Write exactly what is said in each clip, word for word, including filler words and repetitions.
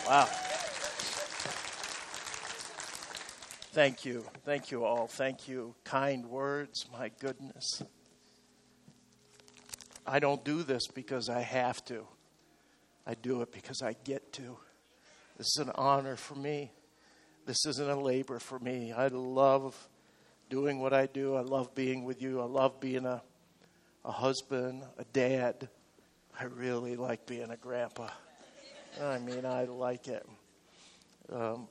Wow. Thank you. Thank you all. Thank you. Kind words. My goodness. I don't do this because I have to. I do it because I get to. This is an honor for me. This isn't a labor for me. I love doing what I do. I love being with you. I love being a, a husband, a dad. I really like being a grandpa. I mean, I like it. Um,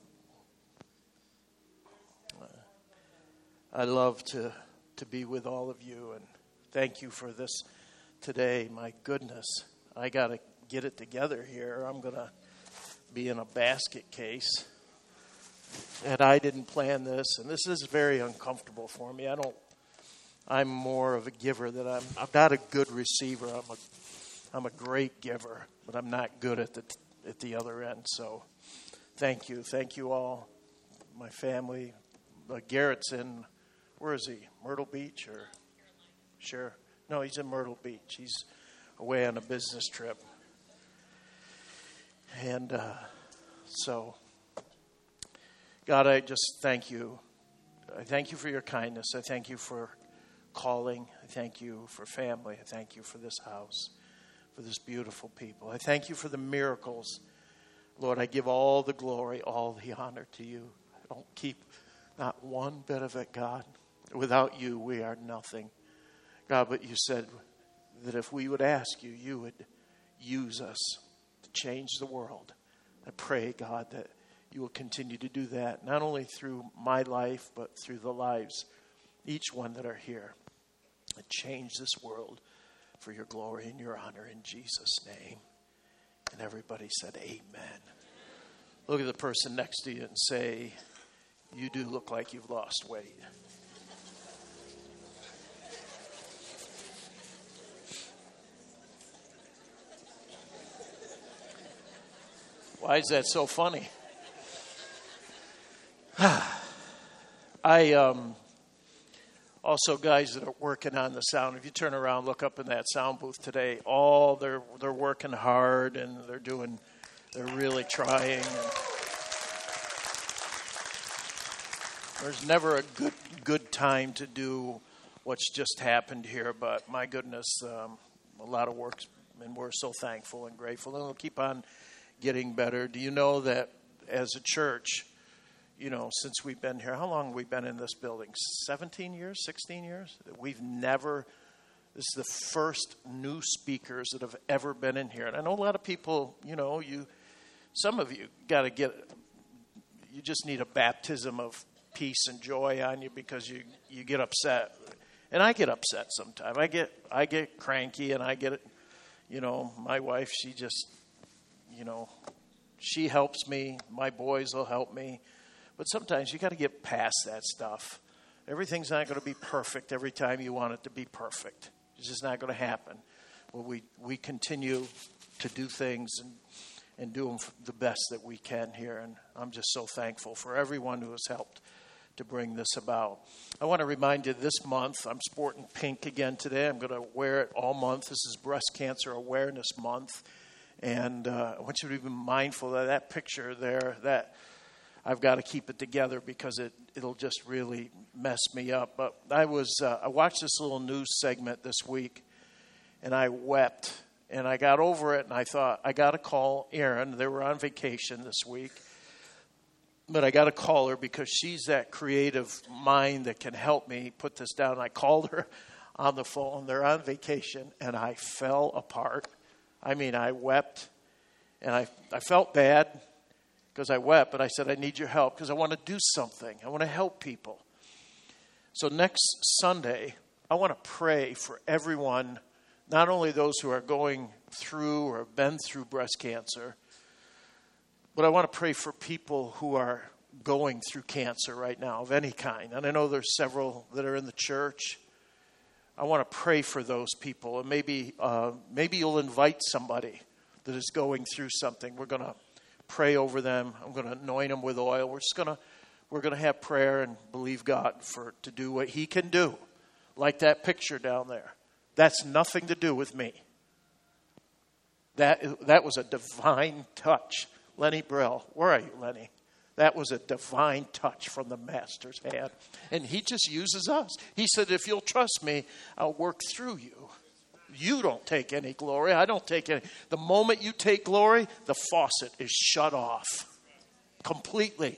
I love to, to be with all of you, and thank you for this today. My goodness, I got to get it together here. I'm going to be in a basket case, and I didn't plan this, and this is very uncomfortable for me. I don't. I'm more of a giver than I'm. I'm not a good receiver. I'm a. I'm a great giver, but I'm not good at the at the other end. So, thank you, thank you all, my family. Uh, Garrett's in. Where is he? Myrtle Beach or? Sure. No, he's in Myrtle Beach. He's away on a business trip. And uh, so, God, I just thank you. I thank you for your kindness. I thank you for calling. I thank you for family. I thank you for this house, for this beautiful people. I thank you for the miracles. Lord, I give all the glory, all the honor to you. I don't keep not one bit of it, God. Without you, we are nothing. God, but you said that if we would ask you, you would use us to change the world. I pray, God, that you will continue to do that, not only through my life, but through the lives, each one that are here, and change this world for your glory and your honor in Jesus' name. And everybody said, amen. Look at the person next to you and say, you do look like you've lost weight. Why is that so funny? I um, also, guys that are working on the sound, if you turn around, look up in that sound booth today, all they're they're working hard and they're doing, they're really trying. And there's never a good good time to do what's just happened here, but my goodness, um, a lot of work, and we're so thankful and grateful, and we'll keep on getting better. Do you know that as a church, you know, since we've been here, how long have we been in this building? seventeen years, sixteen years? We've never, this is the first new speakers that have ever been in here. And I know a lot of people, you know, you, some of you got to get, you just need a baptism of peace and joy on you because you, you get upset. And I get upset sometimes. I get, I get cranky and I get it, you know, my wife, she just, you know, she helps me. My boys will help me. But sometimes you got to get past that stuff. Everything's not going to be perfect every time you want it to be perfect. It's just not going to happen. Well, we, we continue to do things and, and do them the best that we can here. And I'm just so thankful for everyone who has helped to bring this about. I want to remind you this month, I'm sporting pink again today. I'm going to wear it all month. This is Breast Cancer Awareness Month. And uh, I want you to be mindful of that picture there, that I've got to keep it together because it, it'll just really mess me up. But I was uh, I watched this little news segment this week, and I wept. And I got over it, and I thought, I got to call Erin. They were on vacation this week. But I got to call her because she's that creative mind that can help me put this down. And I called her on the phone. They're on vacation, and I fell apart. I mean, I wept, and I, I felt bad because I wept, but I said, I need your help because I want to do something. I want to help people. So next Sunday, I want to pray for everyone, not only those who are going through or have been through breast cancer, but I want to pray for people who are going through cancer right now of any kind. And I know there's several that are in the church. I want to pray for those people, and maybe uh, maybe you'll invite somebody that is going through something. We're going to pray over them. I'm going to anoint them with oil. We're just going to we're going to have prayer and believe God for to do what He can do, like that picture down there. That's nothing to do with me. That that was a divine touch. Lenny Brill. Where are you, Lenny? That was a divine touch from the Master's hand. And he just uses us. He said, if you'll trust me, I'll work through you. You don't take any glory. I don't take any. The moment you take glory, the faucet is shut off completely.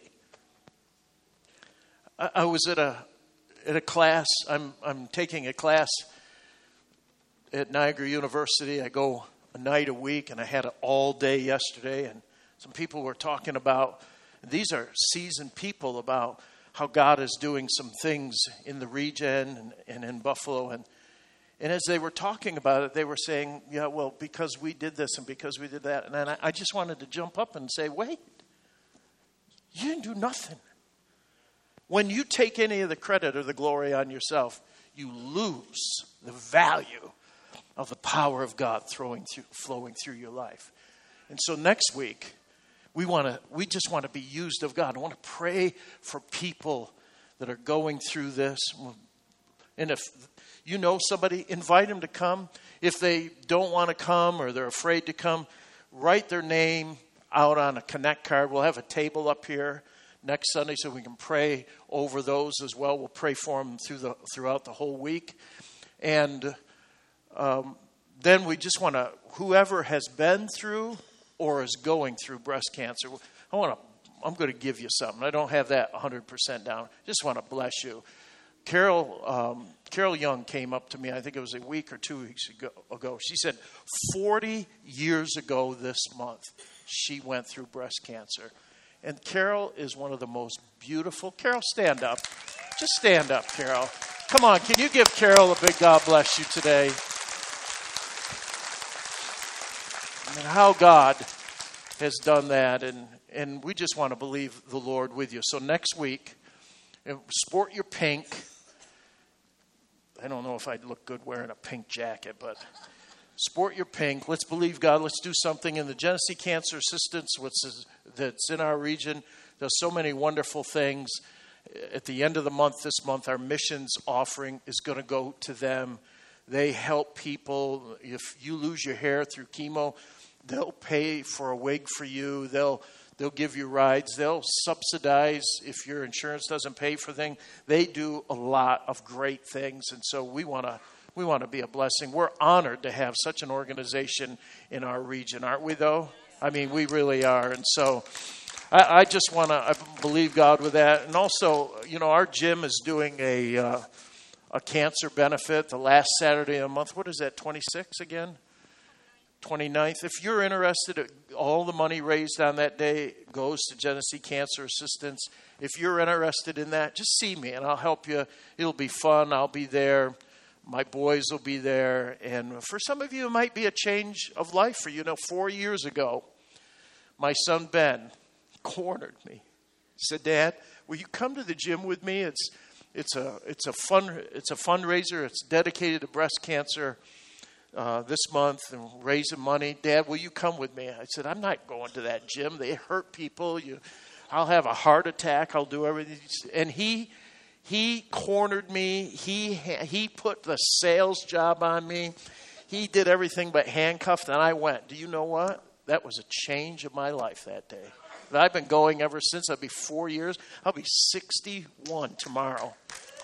I, I was at a at a class. I'm I'm taking a class at Niagara University. I go a night a week, and I had it all day yesterday. And some people were talking about, these are seasoned people, about how God is doing some things in the region and, and in Buffalo. And And as they were talking about it, they were saying, yeah, well, because we did this and because we did that. And then I, I just wanted to jump up and say, wait, you didn't do nothing. When you take any of the credit or the glory on yourself, you lose the value of the power of God throwing through, flowing through your life. And so next week, we want to, we just want to be used of God. I want to pray for people that are going through this. And if you know somebody, invite them to come. If they don't want to come or they're afraid to come, write their name out on a Connect card. We'll have a table up here next Sunday so we can pray over those as well. We'll pray for them through the throughout the whole week. And um, then we just want to, whoever has been through or is going through breast cancer, I want to, I'm going to give you something. I don't have that one hundred percent down. Just want to bless you. Carol um, Carol Young came up to me, I think it was a week or two weeks ago, ago. She said forty years ago this month, she went through breast cancer. And Carol is one of the most beautiful. Carol, stand up. Just stand up, Carol. Come on, can you give Carol a big God bless you today? And how God has done that. And, and we just want to believe the Lord with you. So next week, sport your pink. I don't know if I'd look good wearing a pink jacket, but sport your pink. Let's believe God. Let's do something in the Genesee Cancer Assistance that's in our region. There's so many wonderful things. At the end of the month, this month, our missions offering is going to go to them. They help people. If you lose your hair through chemo, they'll pay for a wig for you. They'll They'll give you rides. They'll subsidize if your insurance doesn't pay for things. They do a lot of great things, and so we want to we want to be a blessing. We're honored to have such an organization in our region, aren't we? Though, I mean, we really are. And so, I, I just want to believe God with that. And also, you know, our gym is doing a uh, a cancer benefit the last Saturday of the month. What is that? twenty-six again? twenty-ninth. If you're interested, all the money raised on that day goes to Genesee Cancer Assistance. If you're interested in that, just see me and I'll help you. It'll be fun. I'll be there. My boys will be there. And for some of you, it might be a change of life for you. You know, four years ago, my son Ben cornered me. He said, Dad, will you come to the gym with me? It's it's a it's a fun it's a fundraiser. It's dedicated to breast cancer. Uh, this month and raising money. Dad, will you come with me? I said, I'm not going to that gym. They hurt people. You, I'll have a heart attack. I'll do everything. And he he cornered me. He he put the sales job on me. He did everything but handcuffed, and I went. Do you know what? That was a change of my life that day. I've been going ever since. I'll be four years. I'll be sixty-one tomorrow.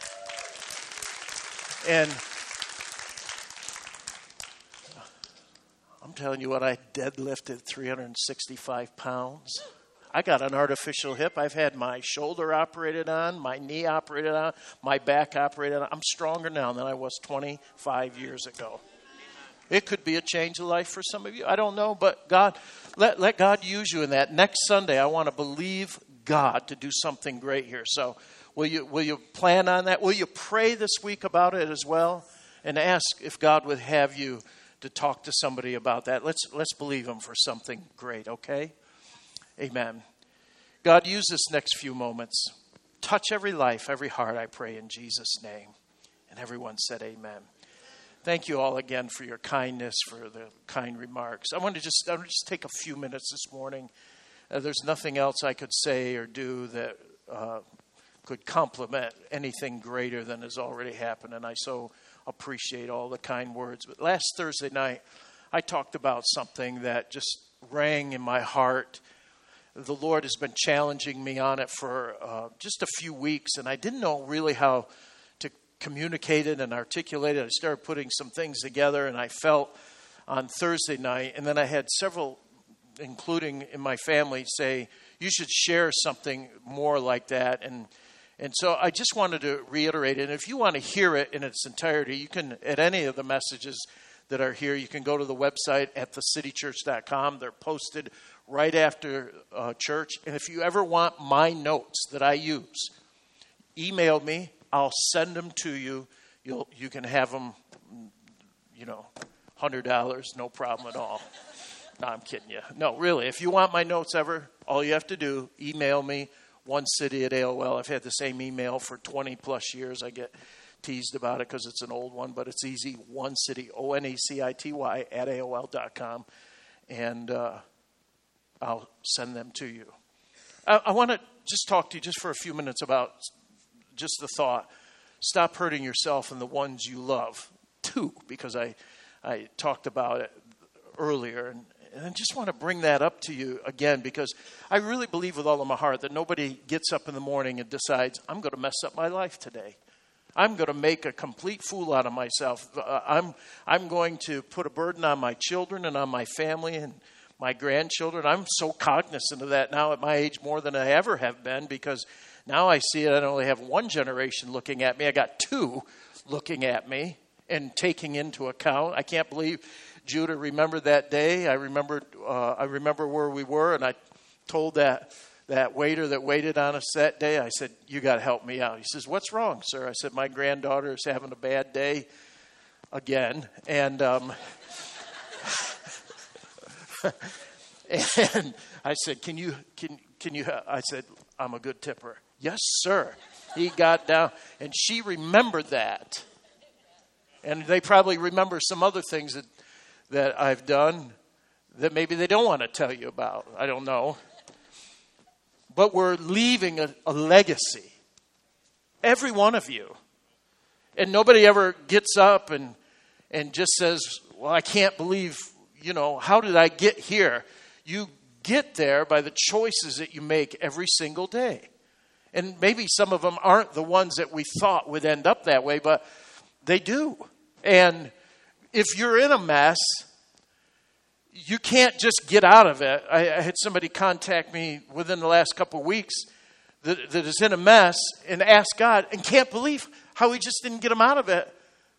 And I'm telling you what, I deadlifted three hundred sixty-five pounds. I got an artificial hip. I've had my shoulder operated on, my knee operated on, my back operated on. I'm stronger now than I was twenty-five years ago. It could be a change of life for some of you. I don't know, but God, let, let God use you in that. Next Sunday, I want to believe God to do something great here. So will you, will you plan on that? Will you pray this week about it as well? And ask if God would have you to talk to somebody about that. Let's let's believe him for something great, okay? Amen. God, use this next few moments. Touch every life, every heart, I pray in Jesus' name. And everyone said amen. Thank you all again for your kindness, for the kind remarks. I want to just, I want to just take a few minutes this morning. Uh, there's nothing else I could say or do that uh, could complement anything greater than has already happened. And I so appreciate all the kind words. But last Thursday night, I talked about something that just rang in my heart the Lord has been challenging me on it for uh, just a few weeks, and I didn't know really how to communicate it and articulate it. I started putting some things together, and I felt on Thursday night, and then I had several, including in my family, say, you should share something more like that. And and so I just wanted to reiterate it. And if you want to hear it in its entirety, you can, at any of the messages that are here, you can go to the website at the city church dot com. They're posted right after uh, church. And if you ever want my notes that I use, email me. I'll send them to you. You'll you can have them, you know, one hundred dollars, no problem at all. No, I'm kidding you. No, really. If you want my notes ever, all you have to do, email me, one city at A O L. I've had the same email for twenty plus years. I get teased about it because it's an old one, but it's easy. One city, O N E C I T Y, at A O L dot com. And uh, I'll send them to you. I, I want to just talk to you just for a few minutes about just the thought. Stop hurting yourself and the ones you love, too, because I, I talked about it earlier. And, and I just want to bring that up to you again, because I really believe with all of my heart that nobody gets up in the morning and decides, I'm going to mess up my life today. I'm going to make a complete fool out of myself. Uh, I'm I'm going to put a burden on my children and on my family and my grandchildren. I'm so cognizant of that now at my age more than I ever have been, because now I see it. I don't only have one generation looking at me. I got two looking at me and taking into account. I can't believe Judah remembered that day. I remembered. Uh, I remember where we were, and I told that that waiter that waited on us that day, I said, you got to help me out. He says, what's wrong, sir? I said, my granddaughter is having a bad day again. And um, and I said, can you, can, can you, I said, I'm a good tipper. Yes, sir. He got down, and she remembered that. And they probably remember some other things that, that I've done that maybe they don't want to tell you about. I don't know. But we're leaving a, a legacy. Every one of you. And nobody ever gets up and and just says, well, I can't believe, you know, how did I get here? You get there by the choices that you make every single day. And maybe some of them aren't the ones that we thought would end up that way, but they do. And if you're in a mess, you can't just get out of it. I, I had somebody contact me within the last couple of weeks that, that is in a mess and ask God and can't believe how he just didn't get them out of it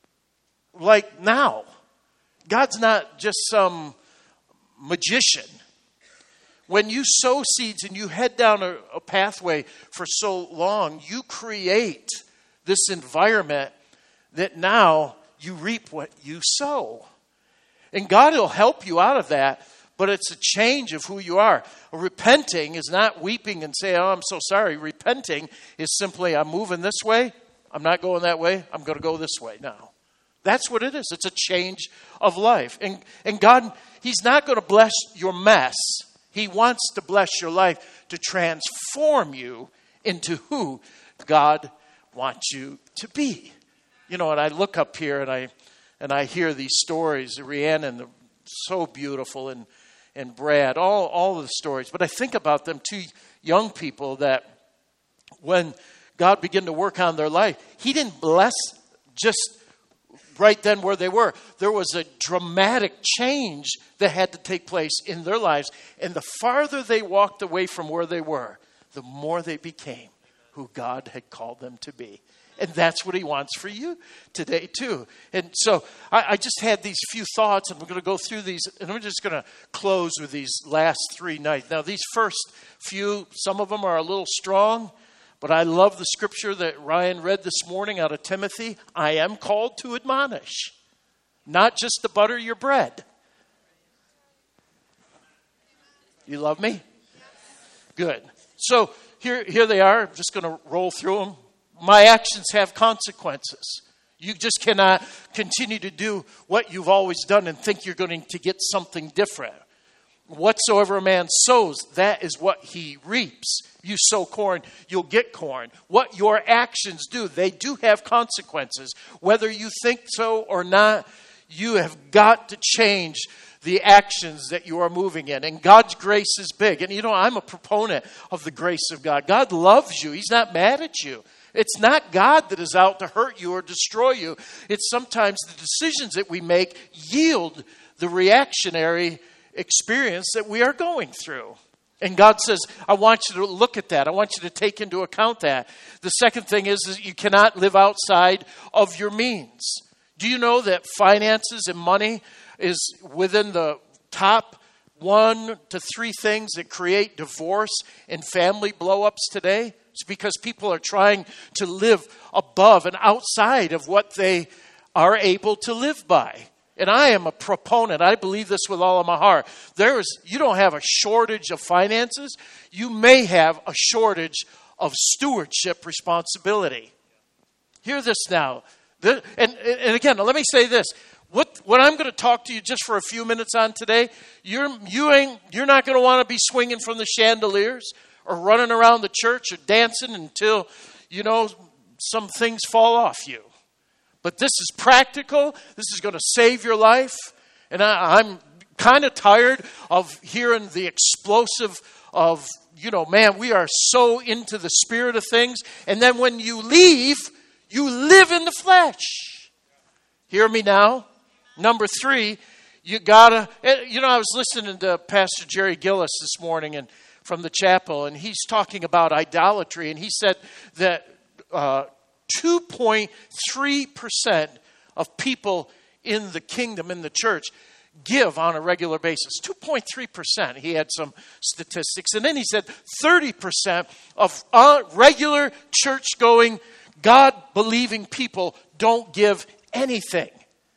like now. God's not just some magician. When you sow seeds and you head down a, a pathway for so long, you create this environment that now you reap what you sow. And God will help you out of that, but it's a change of who you are. Repenting is not weeping and saying, oh, I'm so sorry. Repenting is simply, I'm moving this way. I'm not going that way. I'm going to go this way now. That's what it is. It's a change of life. And, and God, he's not going to bless your mess. He wants to bless your life to transform you into who God wants you to be. You know, and I look up here and I... And I hear these stories, Rhiannon, so beautiful, and and Brad, all, all of the stories. But I think about them, two young people that when God began to work on their life, he didn't bless just right then where they were. There was a dramatic change that had to take place in their lives. And the farther they walked away from where they were, the more they became who God had called them to be. And that's what he wants for you today, too. And so I, I just had these few thoughts, and we're going to go through these. And we're just going to close with these last three nights. Now, these first few, some of them are a little strong. But I love the scripture that Ryan read this morning out of Timothy. I am called to admonish, not just to butter your bread. You love me? Good. So here, here they are. I'm just going to roll through them. My actions have consequences. You just cannot continue to do what you've always done and think you're going to get something different. Whatsoever a man sows, that is what he reaps. You sow corn, you'll get corn. What your actions do, they do have consequences. Whether you think so or not, you have got to change the actions that you are moving in. And God's grace is big. And you know, I'm a proponent of the grace of God. God loves you. He's not mad at you. It's not God that is out to hurt you or destroy you. It's sometimes the decisions that we make yield the reactionary experience that we are going through. And God says, I want you to look at that. I want you to take into account that. The second thing is, is you cannot live outside of your means. Do you know that finances and money is within the top one to three things that create divorce and family blow-ups today? It's because people are trying to live above and outside of what they are able to live by. And I am a proponent. I believe this with all of my heart. There is, you don't have a shortage of finances. You may have a shortage of stewardship responsibility. Hear this now. The, and, and again, let me say this. What, what I'm going to talk to you just for a few minutes on today, you're, you ain't, you're not going to want to be swinging from the chandeliers or running around the church or dancing until, you know, some things fall off you. But this is practical. This is going to save your life. And I, I'm kind of tired of hearing the explosive of, you know, man, we are so into the spirit of things. And then when you leave, you live in the flesh. Hear me now. Number three, you gotta, you know, I was listening to Pastor Jerry Gillis this morning and from the chapel, and he's talking about idolatry. And he said that, uh, two point three percent of people in the kingdom, in the church, give on a regular basis. two point three percent. He had some statistics. And then he said thirty percent of uh, regular church-going, God-believing people don't give anything.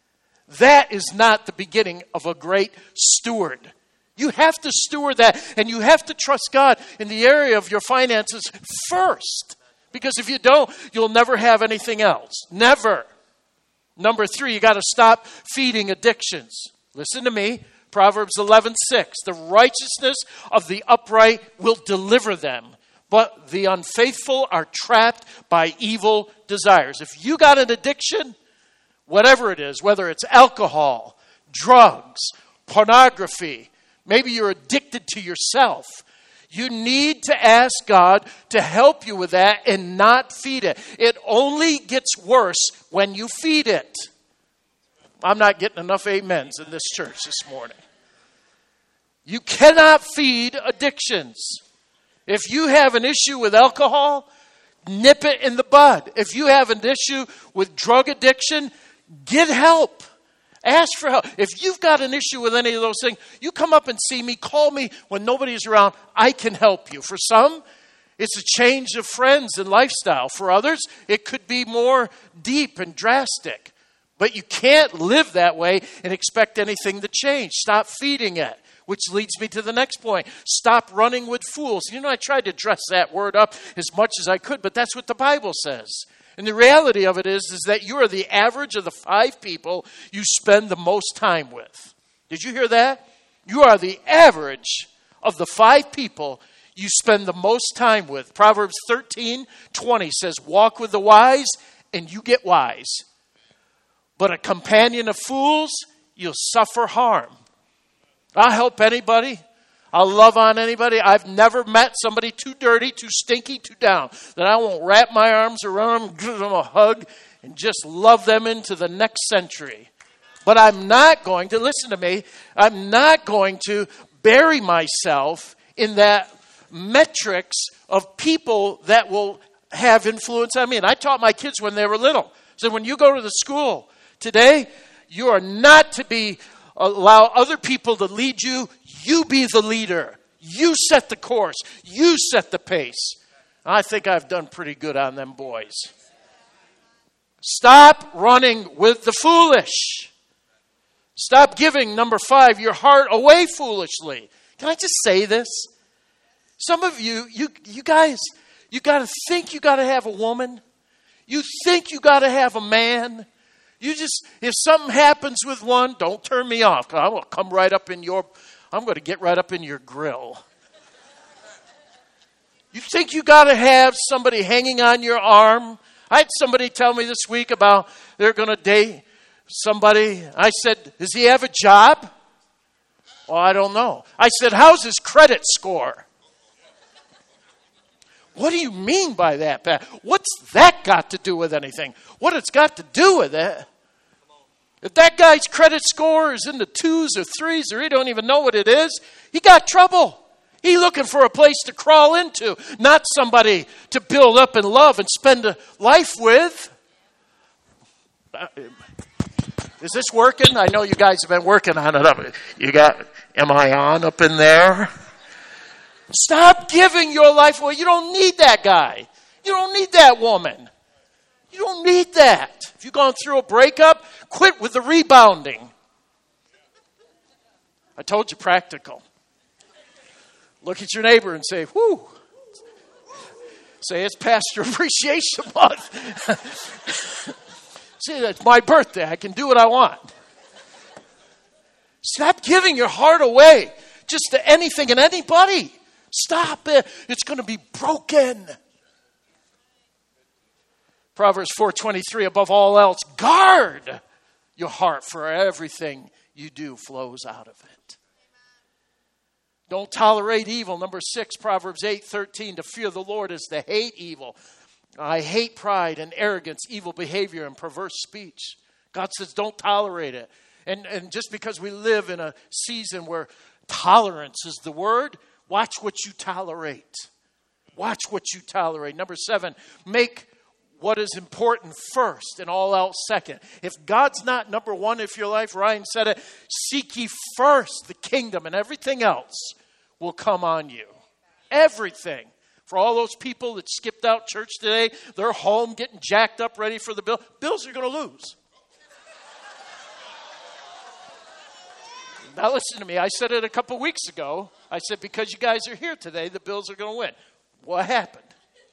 That is not the beginning of a great steward. You have to steward that, and you have to trust God in the area of your finances first. Because if you don't, you'll never have anything else. Never. Number three, you got to stop feeding addictions. Listen to me. Proverbs eleven six. The righteousness of the upright will deliver them, but the unfaithful are trapped by evil desires. If you got an addiction, whatever it is, whether it's alcohol, drugs, pornography, maybe you're addicted to yourself, you need to ask God to help you with that and not feed it. It only gets worse when you feed it. I'm not getting enough amens in this church this morning. You cannot feed addictions. If you have an issue with alcohol, nip it in the bud. If you have an issue with drug addiction, get help. Ask for help. If you've got an issue with any of those things, you come up and see me, call me when nobody's around. I can help you. For some, it's a change of friends and lifestyle. For others, it could be more deep and drastic. But you can't live that way and expect anything to change. Stop feeding it, which leads me to the next point. Stop running with fools. You know, I tried to dress that word up as much as I could, but that's what the Bible says. And the reality of it is, is that you are the average of the five people you spend the most time with. Did you hear that? You are the average of the five people you spend the most time with. Proverbs thirteen twenty says, walk with the wise and you get wise. But a companion of fools, you'll suffer harm. I'll help anybody. I'll love on anybody. I've never met somebody too dirty, too stinky, too down that I won't wrap my arms around them, give them a hug, and just love them into the next century. But I'm not going to, listen to me, I'm not going to bury myself in that metrics of people that will have influence on me. And I taught my kids when they were little. So when you go to the school today, you are not to be allow other people to lead you. You be the leader. You set the course. You set the pace. I think I've done pretty good on them boys. Stop running with the foolish. Stop giving, number five, your heart away foolishly. Can I just say this? Some of you, you, you guys, you got to think you got to have a woman. You think you got to have a man. You just, if something happens with one, don't turn me off. Because I'm going to come right up in your, I'm going to get right up in your grill. You think you got to have somebody hanging on your arm. I had somebody tell me this week about they're going to date somebody. I said, does he have a job? Well, I don't know. I said, how's his credit score? What do you mean by that, Pat? What's that got to do with anything? What it's got to do with it? If that guy's credit score is in the twos or threes or he don't even know what it is, he got trouble. He looking for a place to crawl into, not somebody to build up and love and spend a life with. Is this working? I know you guys have been working on it. You got, am I on up in there? Stop giving your life away. You don't need that guy. You don't need that woman. You don't need that. If you've gone through a breakup, quit with the rebounding. I told you practical. Look at your neighbor and say, whew. Say, it's Pastor Appreciation Month. See, it's my birthday. I can do what I want. Stop giving your heart away just to anything and anybody. Stop it. It's going to be broken. Proverbs four twenty-three, above all else, guard your heart, for everything you do flows out of it. Don't tolerate evil. Number six, Proverbs eight thirteen, to fear the Lord is to hate evil. I hate pride and arrogance, evil behavior, and perverse speech. God says don't tolerate it. And, and just because we live in a season where tolerance is the word, watch what you tolerate. Watch what you tolerate. Number seven, make what is important first and all else second. If God's not number one in your life, Ryan said it, seek ye first the kingdom and everything else will come on you. Everything. For all those people that skipped out church today, they're home getting jacked up ready for the bill. Bills are going to lose. Now listen to me. I said it a couple weeks ago. I said, because you guys are here today, the Bills are going to win. What happened?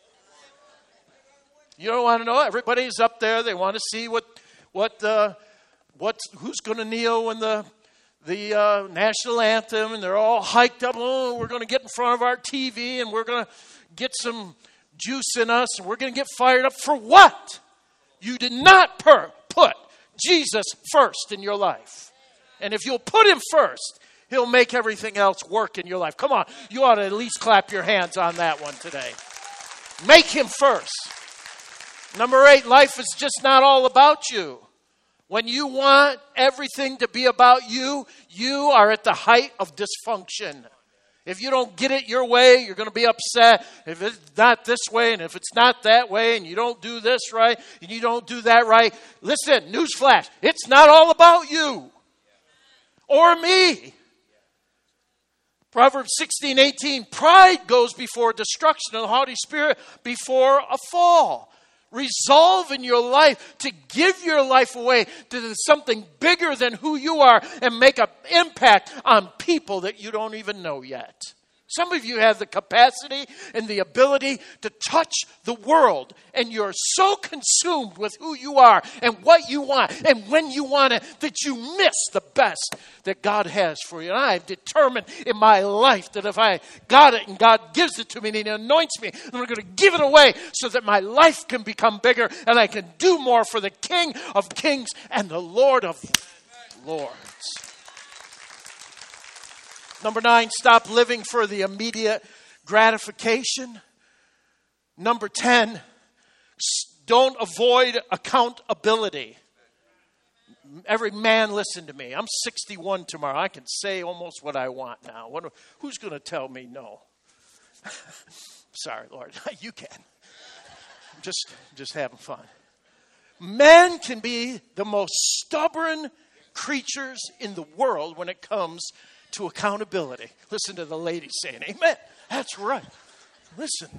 You don't want to know. Everybody's up there. They want to see what, what, uh, what, who's going to kneel when the the uh, national anthem, and they're all hiked up. Oh, we're going to get in front of our T V, and we're going to get some juice in us, and we're going to get fired up for what? You did not per- put Jesus first in your life. And if you'll put him first, he'll make everything else work in your life. Come on, you ought to at least clap your hands on that one today. Make him first. Number eight, life is just not all about you. When you want everything to be about you, you are at the height of dysfunction. If you don't get it your way, you're going to be upset. If it's not this way and if it's not that way and you don't do this right and you don't do that right, listen, newsflash, it's not all about you or me. Proverbs sixteen eighteen, pride goes before destruction and the haughty spirit before a fall. Resolve in your life to give your life away to something bigger than who you are and make an impact on people that you don't even know yet. Some of you have the capacity and the ability to touch the world, and you're so consumed with who you are and what you want and when you want it that you miss the best that God has for you. And I've determined in my life that if I got it and God gives it to me and he anoints me, then I'm going to give it away so that my life can become bigger and I can do more for the King of Kings and the Lord of Lords. Number nine, stop living for the immediate gratification. Number ten, don't avoid accountability. Every man, listen to me. I'm sixty-one tomorrow. I can say almost what I want now. What, who's going to tell me no? Sorry, Lord. You can. I'm just, just having fun. Men can be the most stubborn creatures in the world when it comes to accountability. Listen to the ladies saying, amen. That's right. Listen.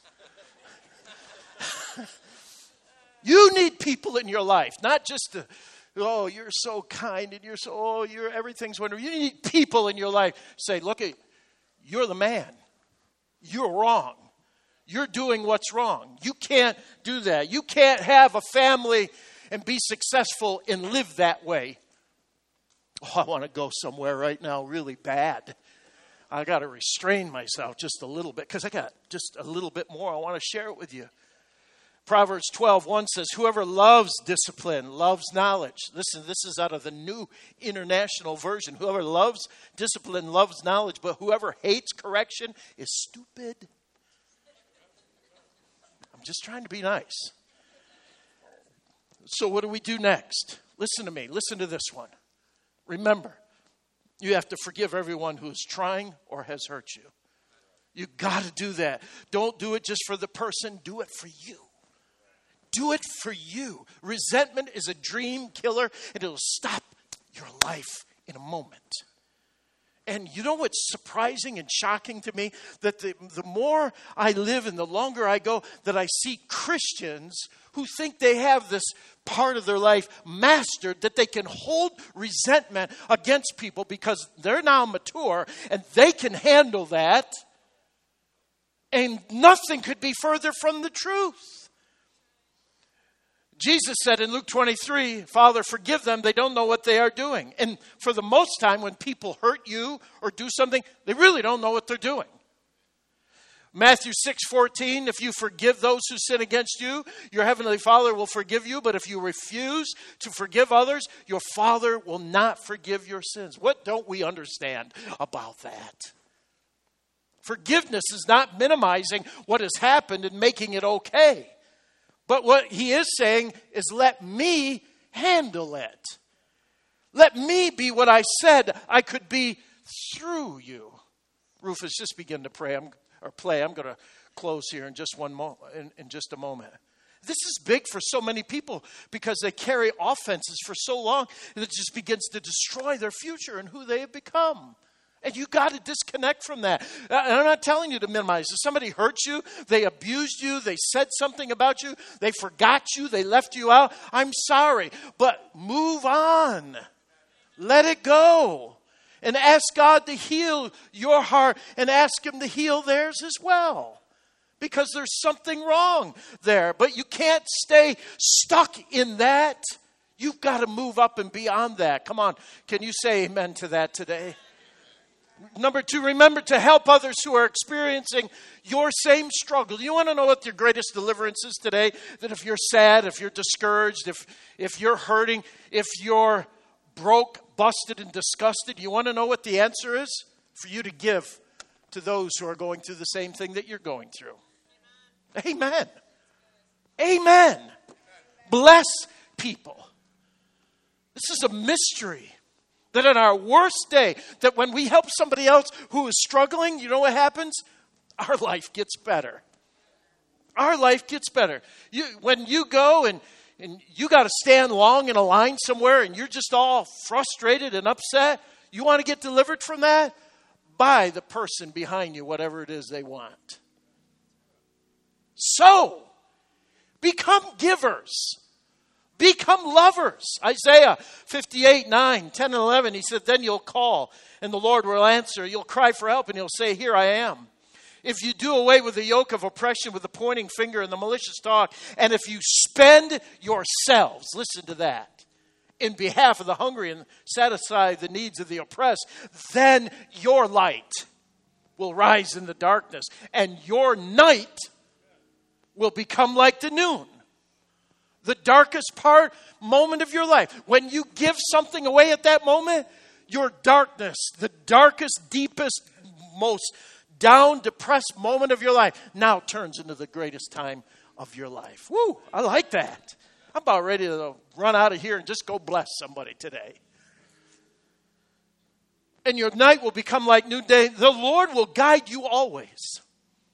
You need people in your life, not just the, oh, you're so kind and you're so, oh, you're everything's wonderful. You need people in your life. Say, look, at, you're the man. You're wrong. You're doing what's wrong. You can't do that. You can't have a family and be successful and live that way. Oh, I want to go somewhere right now really bad. I got to restrain myself just a little bit because I got just a little bit more I want to share it with you. Proverbs twelve one says, whoever loves discipline loves knowledge. Listen, this is out of the New International Version. Whoever loves discipline loves knowledge, but whoever hates correction is stupid. I'm just trying to be nice. So what do we do next? Listen to me. Listen to this one. Remember, you have to forgive everyone who is trying or has hurt you. You got to do that. Don't do it just for the person. Do it for you. Do it for you. Resentment is a dream killer, and it'll stop your life in a moment. And you know what's surprising and shocking to me? That the, the more I live and the longer I go, that I see Christians who think they have this part of their life mastered, that they can hold resentment against people because they're now mature and they can handle that. And nothing could be further from the truth. Jesus said in Luke twenty-three, Father, forgive them. They don't know what they are doing. And for the most time, when people hurt you or do something, they really don't know what they're doing. Matthew six fourteen, if you forgive those who sin against you, your heavenly Father will forgive you. But if you refuse to forgive others, your Father will not forgive your sins. What don't we understand about that? Forgiveness is not minimizing what has happened and making it okay. But what he is saying is, let me handle it. Let me be what I said I could be through you. Rufus, just begin to pray I'm, or play. I'm going to close here in just one mo- in, in just a moment. This is big for so many people because they carry offenses for so long, and it just begins to destroy their future and who they have become. And you got to disconnect from that. And I'm not telling you to minimize. If somebody hurt you, they abused you, they said something about you, they forgot you, they left you out, I'm sorry. But move on. Let it go. And ask God to heal your heart and ask Him to heal theirs as well. Because there's something wrong there. But you can't stay stuck in that. You've got to move up and beyond that. Come on. Can you say amen to that today? Number two, remember to help others who are experiencing your same struggle. You want to know what your greatest deliverance is today? That if you're sad, if you're discouraged, if, if you're hurting, if you're broke, busted, and disgusted, you want to know what the answer is? For you to give to those who are going through the same thing that you're going through. Amen. Amen. Amen. Bless people. This is a mystery. That in our worst day, that when we help somebody else who is struggling, you know what happens? Our life gets better. Our life gets better. You, when you go and, and you got to stand long in a line somewhere and you're just all frustrated and upset, you want to get delivered from that? Buy the person behind you whatever it is they want. So, become givers. Become lovers. Isaiah fifty-eight, nine, ten, and eleven. He said, then you'll call and the Lord will answer. You'll cry for help and He'll say, here I am. If you do away with the yoke of oppression with the pointing finger and the malicious talk, and if you spend yourselves, listen to that, in behalf of the hungry and satisfy the needs of the oppressed, then your light will rise in the darkness and your night will become like the noon. The darkest part, moment of your life. When you give something away at that moment, your darkness, the darkest, deepest, most down, depressed moment of your life now turns into the greatest time of your life. Woo, I like that. I'm about ready to run out of here and just go bless somebody today. And your night will become like noonday. The Lord will guide you always.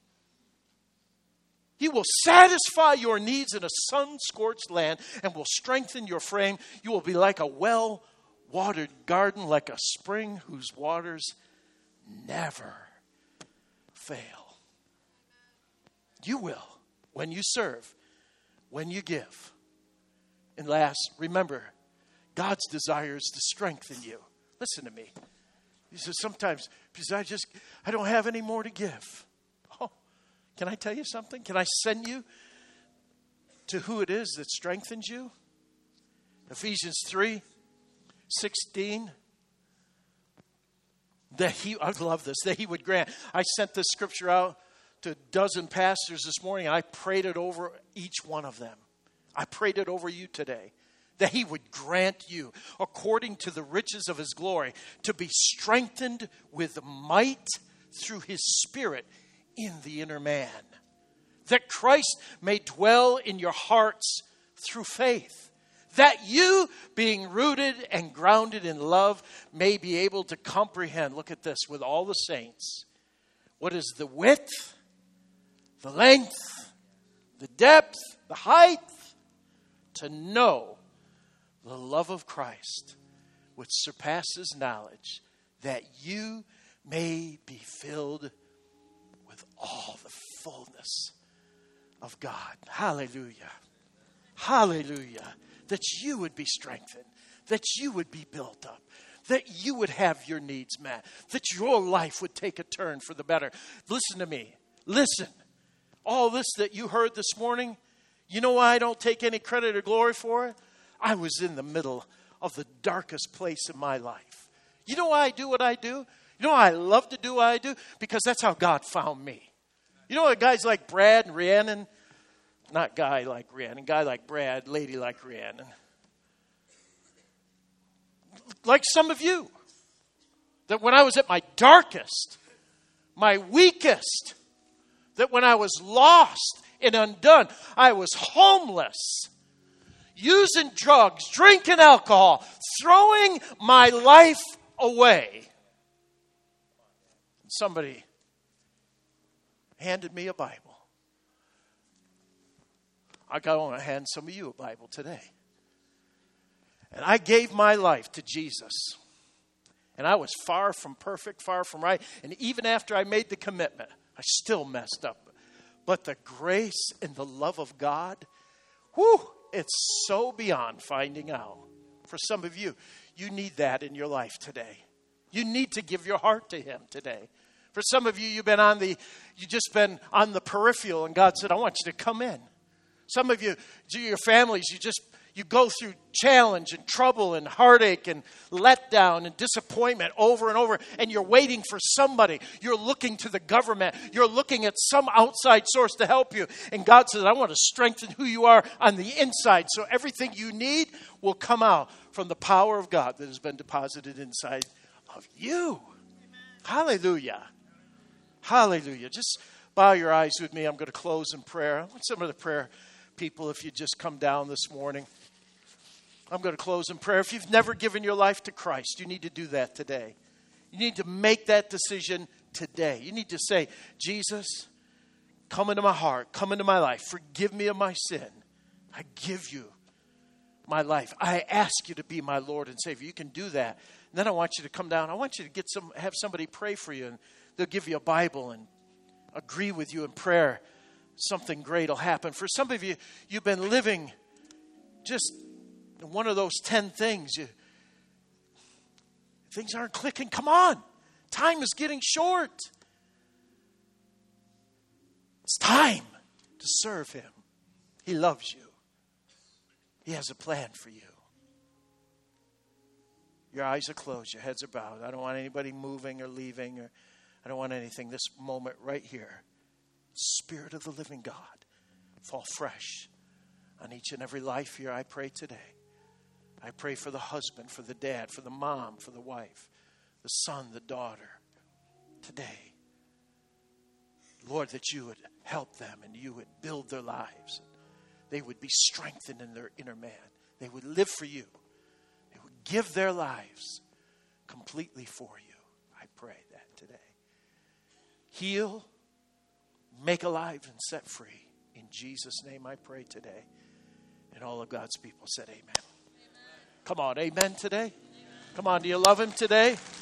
He will satisfy your needs in a sun-scorched land and will strengthen your frame. You will be like a well-watered garden, like a spring whose waters never fail. You will when you serve, when you give. And last, remember, God's desire is to strengthen you. Listen to me. He says sometimes, because I just, I don't have any more to give. Can I tell you something? Can I send you to who it is that strengthens you? Ephesians three sixteen. That he, I love this, that He would grant. I sent this scripture out to a dozen pastors this morning. I prayed it over each one of them. I prayed it over you today. That he would grant you, according to the riches of his glory, to be strengthened with might through his Spirit in the inner man. That Christ may dwell in your hearts through faith. That you, being rooted and grounded in love, may be able to comprehend, look at this, with all the saints, what is the width, the length, the depth, the height, to know the love of Christ, which surpasses knowledge, that you may be filled with all the fullness of God. Hallelujah. Hallelujah. That you would be strengthened, that you would be built up, that you would have your needs met, that your life would take a turn for the better. Listen to me. Listen. All this that you heard this morning, you know why I don't take any credit or glory for it? I was in the middle of the darkest place in my life. You know why I do what I do? You know why I love to do what I do? Because that's how God found me. You know what guys like Brad and Rhiannon, not guy like Rhiannon, guy like Brad, lady like Rhiannon. Like some of you. That when I was at my darkest, my weakest, that when I was lost and undone, I was homeless, using drugs, drinking alcohol, throwing my life away. Somebody handed me a Bible. I want to hand some of you a Bible today. And I gave my life to Jesus. And I was far from perfect, far from right. And even after I made the commitment, I still messed up. But the grace and the love of God, whew, it's so beyond finding out. For some of you, you need that in your life today. You need to give your heart to him today. For some of you, you've been on the, you just been on the peripheral, and God said, I want you to come in. Some of you, your families, you just, you go through challenge and trouble and heartache and letdown and disappointment over and over, and you're waiting for somebody. You're looking to the government. You're looking at some outside source to help you. And God says, I want to strengthen who you are on the inside, so everything you need will come out from the power of God that has been deposited inside of you. Amen. Hallelujah. Hallelujah. Just bow your eyes with me. I'm going to close in prayer. I want some of the prayer people, if you just come down this morning. I'm going to close in prayer. If you've never given your life to Christ, you need to do that today. You need to make that decision today. You need to say, Jesus, come into my heart, come into my life. Forgive me of my sin. I give you my life. I ask you to be my Lord and Savior. You can do that. And then I want you to come down. I want you to get some, have somebody pray for you, and they'll give you a Bible and agree with you in prayer. Something great will happen. For some of you, you've been living just one of those ten things. You, things aren't clicking. Come on. Time is getting short. It's time to serve him. He loves you. He has a plan for you. Your eyes are closed. Your heads are bowed. I don't want anybody moving or leaving. Or I don't want anything. This moment right here. Spirit of the living God, fall fresh on each and every life here. I pray today. I pray for the husband, for the dad, for the mom, for the wife, the son, the daughter. Today, Lord, that you would help them and you would build their lives. They would be strengthened in their inner man. They would live for you. They would give their lives completely for you. I pray that today. Heal, make alive, and set free. In Jesus' name I pray today. And all of God's people said amen. Amen. Come on, amen today? Amen. Come on, do you love him today?